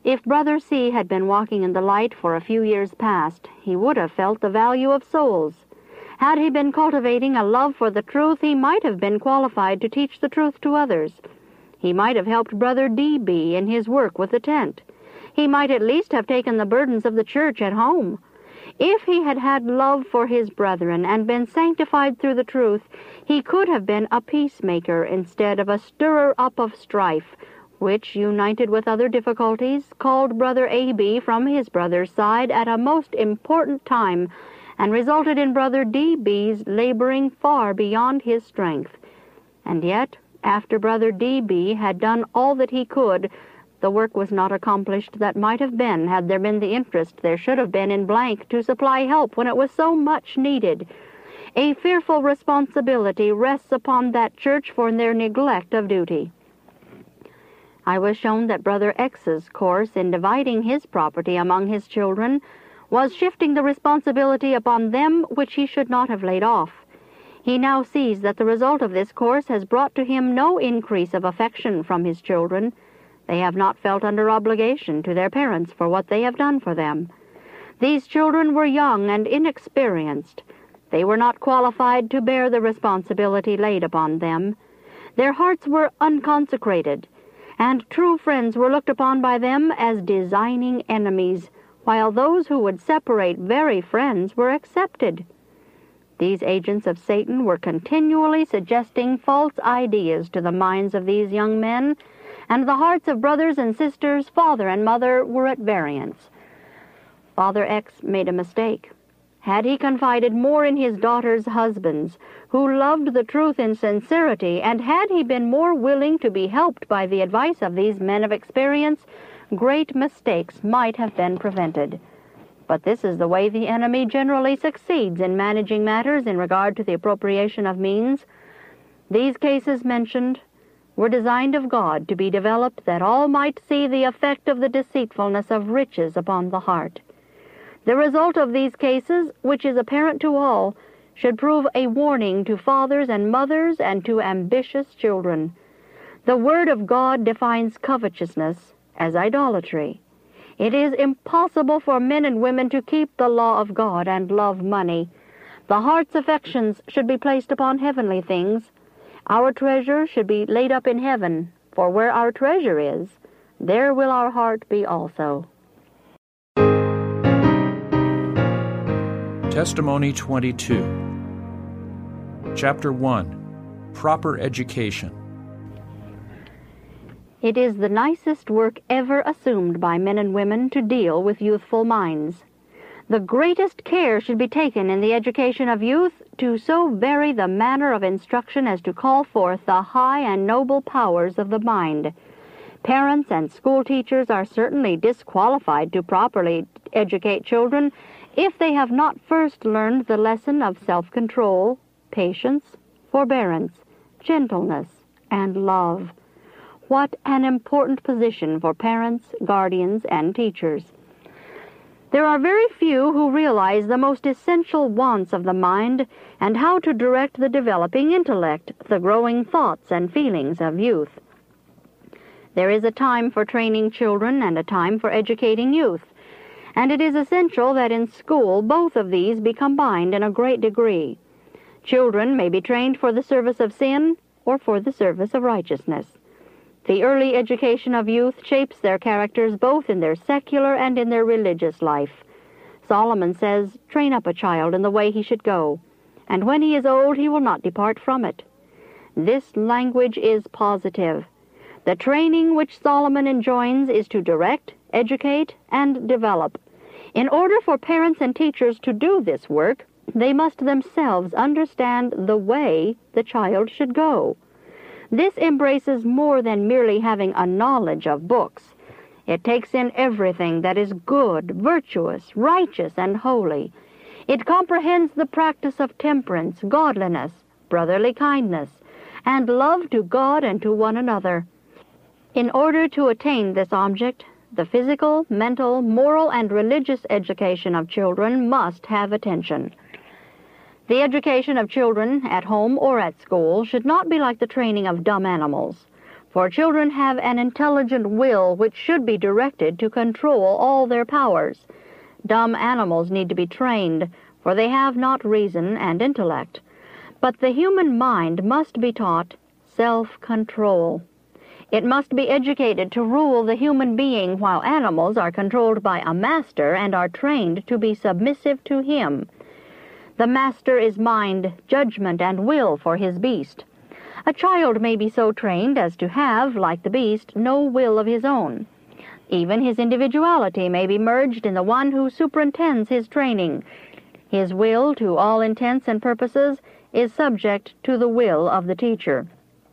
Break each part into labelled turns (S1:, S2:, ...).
S1: If Brother C. had been walking in the light for a few years past, he would have felt the value of souls. Had he been cultivating a love for the truth, he might have been qualified to teach the truth to others. He might have helped Brother D.B. in his work with the tent. He might at least have taken the burdens of the church at home. If he had had love for his brethren and been sanctified through the truth, he could have been a peacemaker instead of a stirrer-up of strife, which, united with other difficulties, called Brother A.B. from his brother's side at a most important time, and resulted in Brother D.B.'s laboring far beyond his strength. And yet, after Brother D.B. had done all that he could, the work was not accomplished that might have been had there been the interest there should have been in blank to supply help when it was so much needed. A fearful responsibility rests upon that church for their neglect of duty. I was shown that Brother X's course in dividing his property among his children was shifting the responsibility upon them which he should not have laid off. He now sees that the result of this course has brought to him no increase of affection from his children. They have not felt under obligation to their parents for what they have done for them. These children were young and inexperienced. They were not qualified to bear the responsibility laid upon them. Their hearts were unconsecrated, and true friends were looked upon by them as designing enemies, while those who would separate very friends were accepted. These agents of Satan were continually suggesting false ideas to the minds of these young men, and the hearts of brothers and sisters, father and mother, were at variance. Father X made a mistake. Had he confided more in his daughters' husbands, who loved the truth in sincerity, and had he been more willing to be helped by the advice of these men of experience, great mistakes might have been prevented. But this is the way the enemy generally succeeds in managing matters in regard to the appropriation of means. These cases mentioned were designed of God to be developed that all might see the effect of the deceitfulness of riches upon the heart. The result of these cases, which is apparent to all, should prove a warning to fathers and mothers and to ambitious children. The Word of God defines covetousness as idolatry. It is impossible for men and women to keep the law of God and love money. The heart's affections should be placed upon heavenly things. Our treasure should be laid up in heaven, for where our treasure is, there will our heart be also.
S2: Testimony 22. Chapter 1. Proper Education.
S1: It is the nicest work ever assumed by men and women to deal with youthful minds. The greatest care should be taken in the education of youth to so vary the manner of instruction as to call forth the high and noble powers of the mind. Parents and school teachers are certainly disqualified to properly educate children if they have not first learned the lesson of self-control, patience, forbearance, gentleness, and love. What an important position for parents, guardians, and teachers. There are very few who realize the most essential wants of the mind and how to direct the developing intellect, the growing thoughts and feelings of youth. There is a time for training children and a time for educating youth, and it is essential that in school both of these be combined in a great degree. Children may be trained for the service of sin or for the service of righteousness. The early education of youth shapes their characters both in their secular and in their religious life. Solomon says, "Train up a child in the way he should go, and when he is old he will not depart from it." This language is positive. The training which Solomon enjoins is to direct, educate, and develop. In order for parents and teachers to do this work, they must themselves understand the way the child should go. This embraces more than merely having a knowledge of books. It takes in everything that is good, virtuous, righteous, and holy. It comprehends the practice of temperance, godliness, brotherly kindness, and love to God and to one another. In order to attain this object, the physical, mental, moral, and religious education of children must have attention. The education of children, at home or at school, should not be like the training of dumb animals. For children have an intelligent will which should be directed to control all their powers. Dumb animals need to be trained, for they have not reason and intellect. But the human mind must be taught self-control. It must be educated to rule the human being, while animals are controlled by a master and are trained to be submissive to him. The master is mind, judgment, and will for his beast. A child may be so trained as to have, like the beast, no will of his own. Even his individuality may be merged in the one who superintends his training. His will, to all intents and purposes, is subject to the will of the teacher.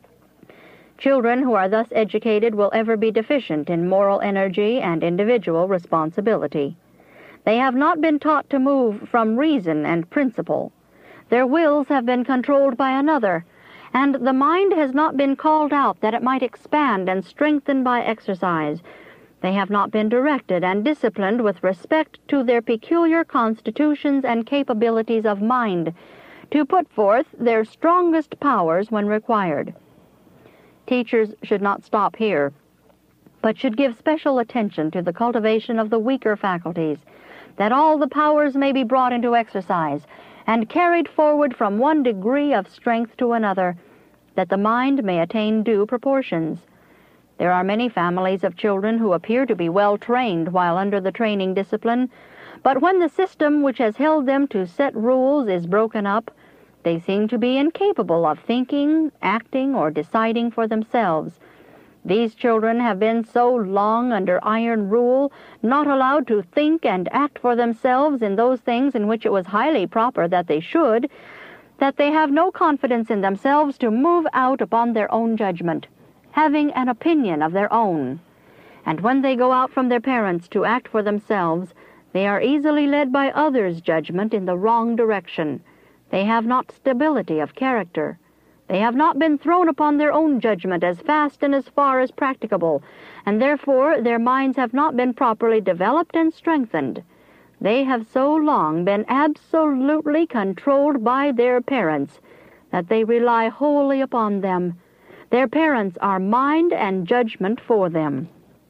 S1: Children who are thus educated will ever be deficient in moral energy and individual responsibility. They have not been taught to move from reason and principle. Their wills have been controlled by another, and the mind has not been called out that it might expand and strengthen by exercise. They have not been directed and disciplined with respect to their peculiar constitutions and capabilities of mind, to put forth their strongest powers when required. Teachers should not stop here, but should give special attention to the cultivation of the weaker faculties, that all the powers may be brought into exercise, and carried forward from one degree of strength to another, that the mind may attain due proportions. There are many families of children who appear to be well trained while under the training discipline, but when the system which has held them to set rules is broken up, they seem to be incapable of thinking, acting, or deciding for themselves. These children have been so long under iron rule, not allowed to think and act for themselves in those things in which it was highly proper that they should, that they have no confidence in themselves to move out upon their own judgment, having an opinion of their own. And when they go out from their parents to act for themselves, they are easily led by others' judgment in the wrong direction. They have not stability of character. They have not been thrown upon their own judgment as fast and as far as practicable, and therefore their minds have not been properly developed and strengthened. They have so long been absolutely controlled by their parents that they rely wholly upon them. Their parents are mind and judgment for them.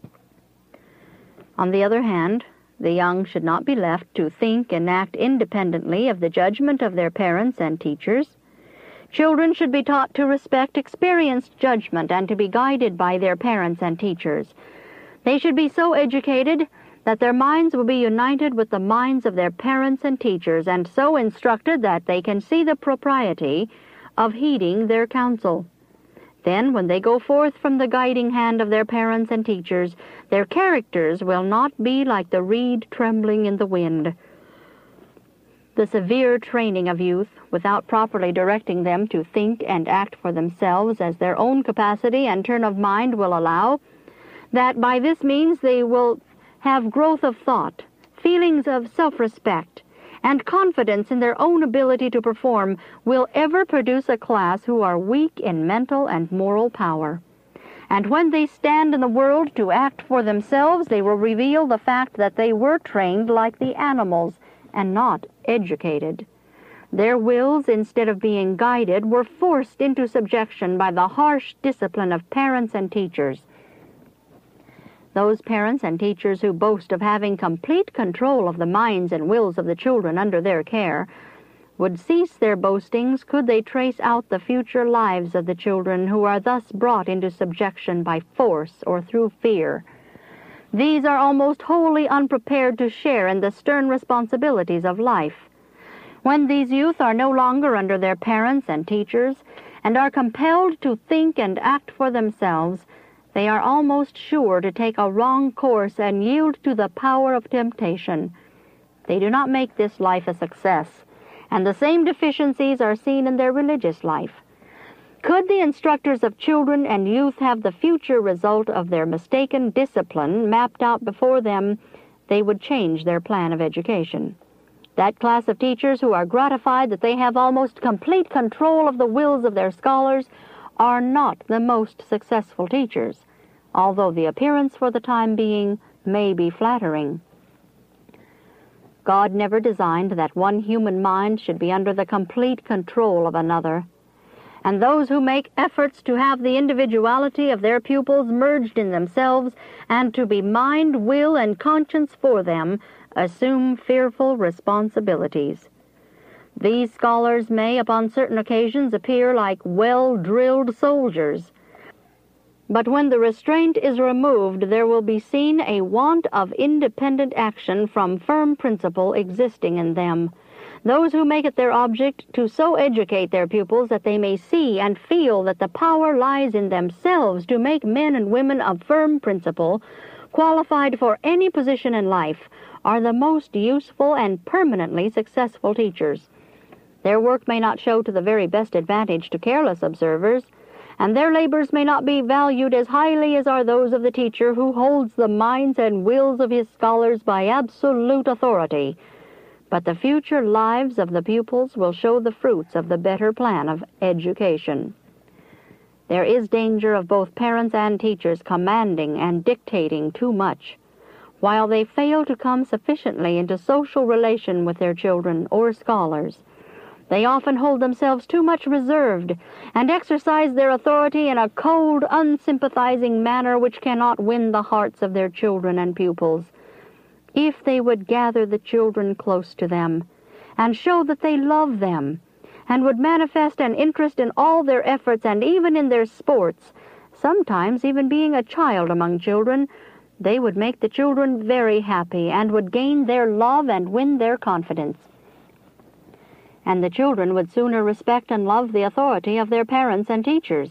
S1: On the other hand, the young should not be left to think and act independently of the judgment of their parents and teachers. Children should be taught to respect experienced judgment and to be guided by their parents and teachers. They should be so educated that their minds will be united with the minds of their parents and teachers, and so instructed that they can see the propriety of heeding their counsel. Then, when they go forth from the guiding hand of their parents and teachers, their characters will not be like the reed trembling in the wind. The severe training of youth, without properly directing them to think and act for themselves as their own capacity and turn of mind will allow, that by this means they will have growth of thought, feelings of self-respect, and confidence in their own ability to perform, will ever produce a class who are weak in mental and moral power. And when they stand in the world to act for themselves, they will reveal the fact that they were trained like the animals and not educated. Their wills, instead of being guided, were forced into subjection by the harsh discipline of parents and teachers. Those parents and teachers who boast of having complete control of the minds and wills of the children under their care would cease their boastings could they trace out the future lives of the children who are thus brought into subjection by force or through fear. These are almost wholly unprepared to share in the stern responsibilities of life. When these youth are no longer under their parents and teachers, and are compelled to think and act for themselves, they are almost sure to take a wrong course and yield to the power of temptation. They do not make this life a success, and the same deficiencies are seen in their religious life. Could the instructors of children and youth have the future result of their mistaken discipline mapped out before them, they would change their plan of education. That class of teachers who are gratified that they have almost complete control of the wills of their scholars are not the most successful teachers, although the appearance for the time being may be flattering. God never designed that one human mind should be under the complete control of another. and those who make efforts to have the individuality of their pupils merged in themselves and to be mind, will, and conscience for them assume fearful responsibilities. These scholars may, upon certain occasions, appear like well-drilled soldiers. But when the restraint is removed, there will be seen a want of independent action from firm principle existing in them. Those who make it their object to so educate their pupils that they may see and feel that the power lies in themselves to make men and women of firm principle, qualified for any position in life, are the most useful and permanently successful teachers. Their work may not show to the very best advantage to careless observers, and their labors may not be valued as highly as are those of the teacher who holds the minds and wills of his scholars by absolute authority. But the future lives of the pupils will show the fruits of the better plan of education. There is danger of both parents and teachers commanding and dictating too much, while they fail to come sufficiently into social relation with their children or scholars. They often hold themselves too much reserved and exercise their authority in a cold, unsympathizing manner which cannot win the hearts of their children and pupils. If they would gather the children close to them and show that they love them and would manifest an interest in all their efforts and even in their sports, sometimes even being a child among children, they would make the children very happy and would gain their love and win their confidence. And the children would sooner respect and love the authority of their parents and teachers.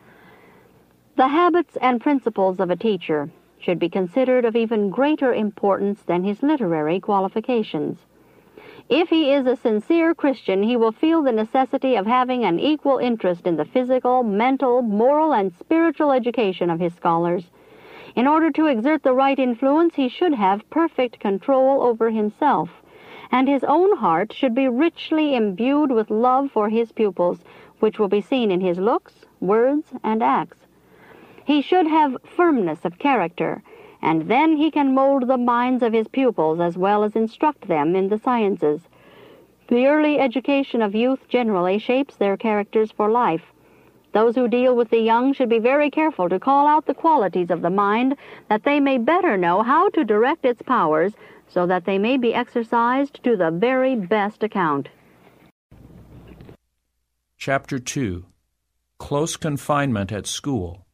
S1: The habits and principles of a teacher should be considered of even greater importance than his literary qualifications. If he is a sincere Christian, he will feel the necessity of having an equal interest in the physical, mental, moral, and spiritual education of his scholars. In order to exert the right influence, he should have perfect control over himself, and his own heart should be richly imbued with love for his pupils, which will be seen in his looks, words, and acts. He should have firmness of character, and then he can mold the minds of his pupils as well as instruct them in the sciences. The early education of youth generally shapes their characters for life. Those who deal with the young should be very careful to call out the qualities of the mind, that they may better know how to direct its powers, so that they may be exercised to the very best account.
S2: Chapter 2. Close Confinement at School.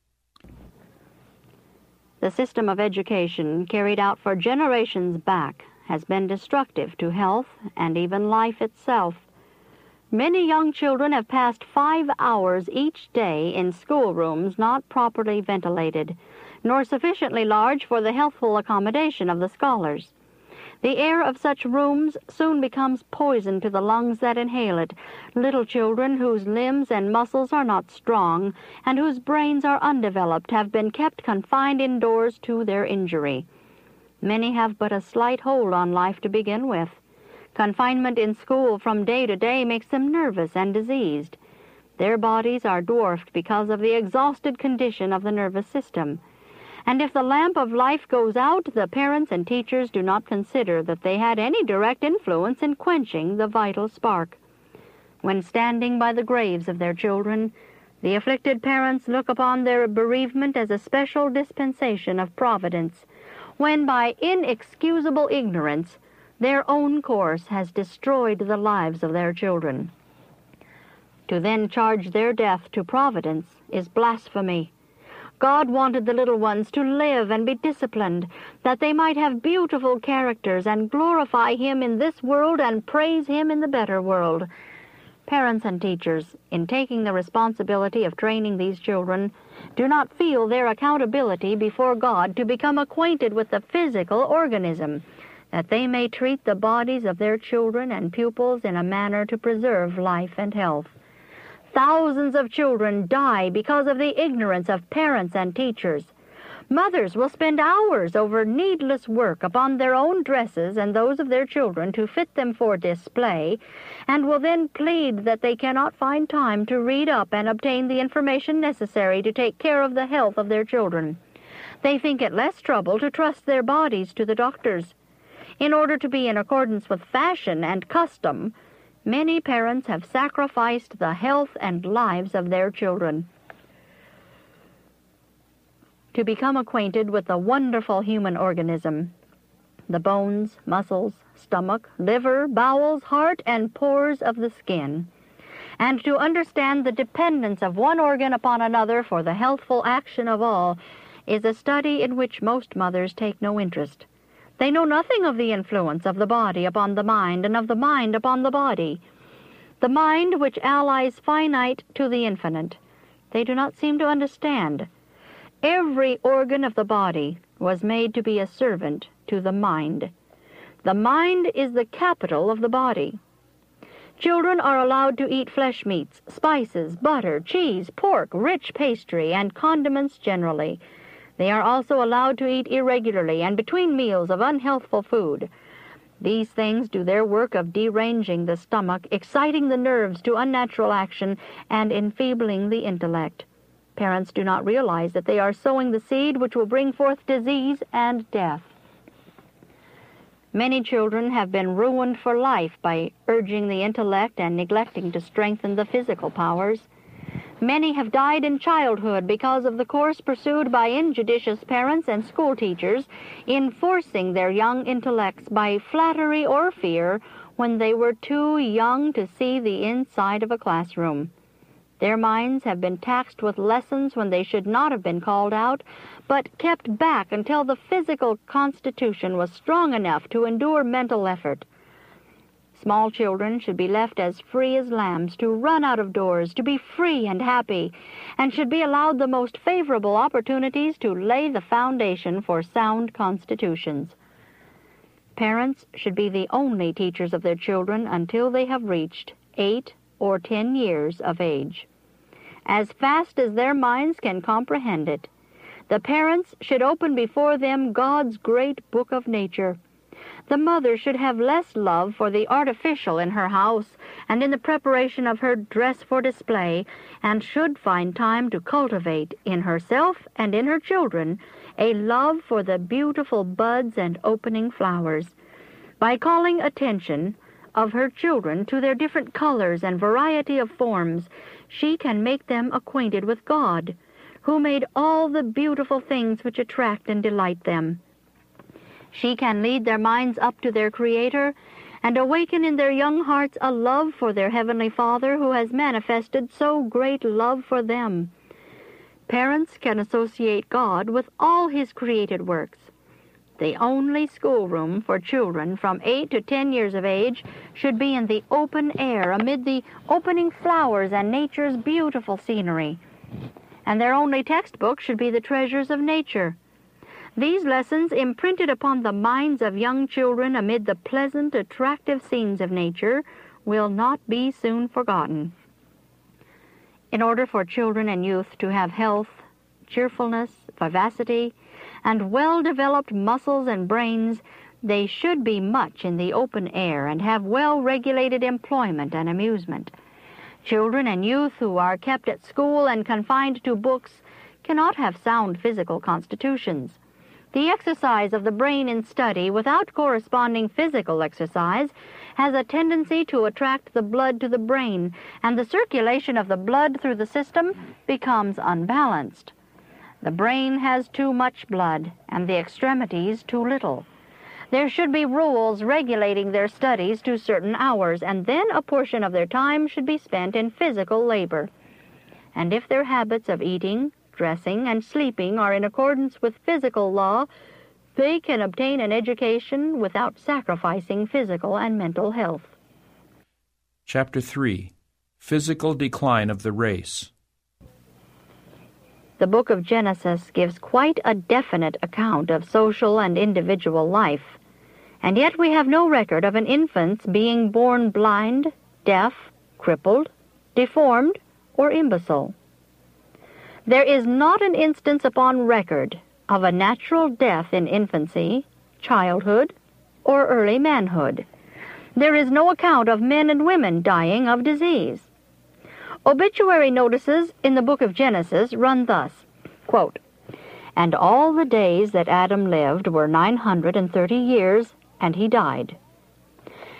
S1: The system of education carried out for generations back has been destructive to health and even life itself. Many young children have passed 5 hours each day in schoolrooms not properly ventilated, nor sufficiently large for the healthful accommodation of the scholars. The air of such rooms soon becomes poison to the lungs that inhale it. Little children whose limbs and muscles are not strong and whose brains are undeveloped have been kept confined indoors to their injury. Many have but a slight hold on life to begin with. Confinement in school from day to day makes them nervous and diseased. Their bodies are dwarfed because of the exhausted condition of the nervous system. And if the lamp of life goes out, the parents and teachers do not consider that they had any direct influence in quenching the vital spark. When standing by the graves of their children, the afflicted parents look upon their bereavement as a special dispensation of providence, when by inexcusable ignorance their own course has destroyed the lives of their children. To then charge their death to providence is blasphemy. God wanted the little ones to live and be disciplined, that they might have beautiful characters and glorify Him in this world and praise Him in the better world. Parents and teachers, in taking the responsibility of training these children, do not feel their accountability before God to become acquainted with the physical organism, that they may treat the bodies of their children and pupils in a manner to preserve life and health. Thousands of children die because of the ignorance of parents and teachers. Mothers will spend hours over needless work upon their own dresses and those of their children to fit them for display, and will then plead that they cannot find time to read up and obtain the information necessary to take care of the health of their children. They think it less trouble to trust their bodies to the doctors. In order to be in accordance with fashion and custom, Many parents have sacrificed the health and lives of their children to become acquainted with the wonderful human organism, the bones, muscles, stomach, liver, bowels, heart, and pores of the skin, and to understand the dependence of one organ upon another for the healthful action of all is a study in which most mothers take no interest. They know nothing of the influence of the body upon the mind and of the mind upon the body, the mind which allies finite to the infinite. They do not seem to understand. Every organ of the body was made to be a servant to the mind. The mind is the capital of the body. Children are allowed to eat flesh meats, spices, butter, cheese, pork, rich pastry, and condiments generally. They are also allowed to eat irregularly and between meals of unhealthful food. These things do their work of deranging the stomach, exciting the nerves to unnatural action, and enfeebling the intellect. Parents do not realize that they are sowing the seed which will bring forth disease and death. Many children have been ruined for life by urging the intellect and neglecting to strengthen the physical powers. Many have died in childhood because of the course pursued by injudicious parents and school teachers in forcing their young intellects by flattery or fear when they were too young to see the inside of a classroom. Their minds have been taxed with lessons when they should not have been called out, but kept back until the physical constitution was strong enough to endure mental effort. Small children should be left as free as lambs to run out of doors, to be free and happy, and should be allowed the most favorable opportunities to lay the foundation for sound constitutions. Parents should be the only teachers of their children until they have reached 8 or 10 years of age. As fast as their minds can comprehend it, the parents should open before them God's great book of nature. The mother should have less love for the artificial in her house and in the preparation of her dress for display, and should find time to cultivate in herself and in her children a love for the beautiful buds and opening flowers. By calling attention of her children to their different colors and variety of forms, she can make them acquainted with God, who made all the beautiful things which attract and delight them. She can lead their minds up to their Creator and awaken in their young hearts a love for their Heavenly Father who has manifested so great love for them. Parents can associate God with all His created works. The only schoolroom for children from 8 to 10 years of age should be in the open air amid the opening flowers and nature's beautiful scenery. And their only textbook should be the treasures of nature. These lessons, imprinted upon the minds of young children amid the pleasant, attractive scenes of nature, will not be soon forgotten. In order for children and youth to have health, cheerfulness, vivacity, and well-developed muscles and brains, they should be much in the open air and have well-regulated employment and amusement. Children and youth who are kept at school and confined to books cannot have sound physical constitutions. The exercise of the brain in study without corresponding physical exercise has a tendency to attract the blood to the brain, and the circulation of the blood through the system becomes unbalanced. The brain has too much blood, and the extremities too little. There should be rules regulating their studies to certain hours, and then a portion of their time should be spent in physical labor. And if their habits of eating, dressing, and sleeping are in accordance with physical law, they can obtain an education without sacrificing physical and mental health.
S2: Chapter 3. Physical Decline of the Race.
S1: The book of Genesis gives quite a definite account of social and individual life, and yet we have no record of an infant's being born blind, deaf, crippled, deformed, or imbecile. There is not an instance upon record of a natural death in infancy, childhood, or early manhood. There is no account of men and women dying of disease. Obituary notices in the book of Genesis run thus, quote, "And all the days that Adam lived were 930 years, and he died.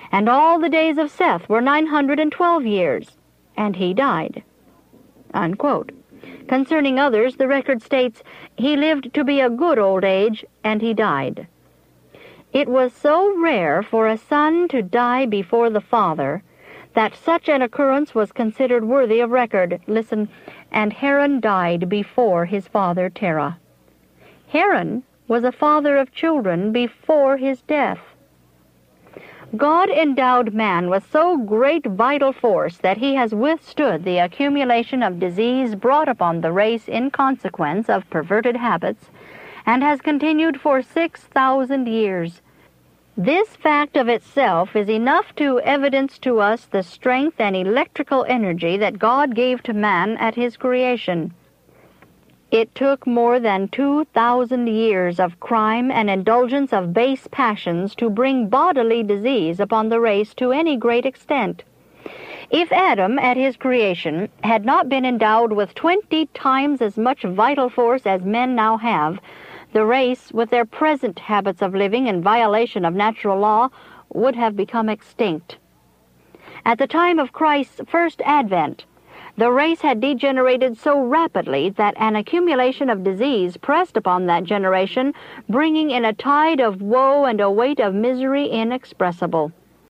S1: And all the days of Seth were 912 years, and he died." Unquote. Concerning others, the record states, "He lived to be a good old age, and he died." It was so rare for a son to die before the father that such an occurrence was considered worthy of record. Listen, "And Haran died before his father Terah." Haran was a father of children before his death. God endowed man with so great vital force that he has withstood the accumulation of disease brought upon the race in consequence of perverted habits, and has continued for 6,000 years. This fact of itself is enough to evidence to us the strength and electrical energy that God gave to man at his creation. It took more than 2,000 years of crime and indulgence of base passions to bring bodily disease upon the race to any great extent. If Adam, at his creation, had not been endowed with 20 times as much vital force as men now have, the race, with their present habits of living in violation of natural law, would have become extinct. At the time of Christ's first advent, the race had degenerated so rapidly that an accumulation of disease pressed upon that generation, bringing in a tide of woe and a weight of misery inexpressible.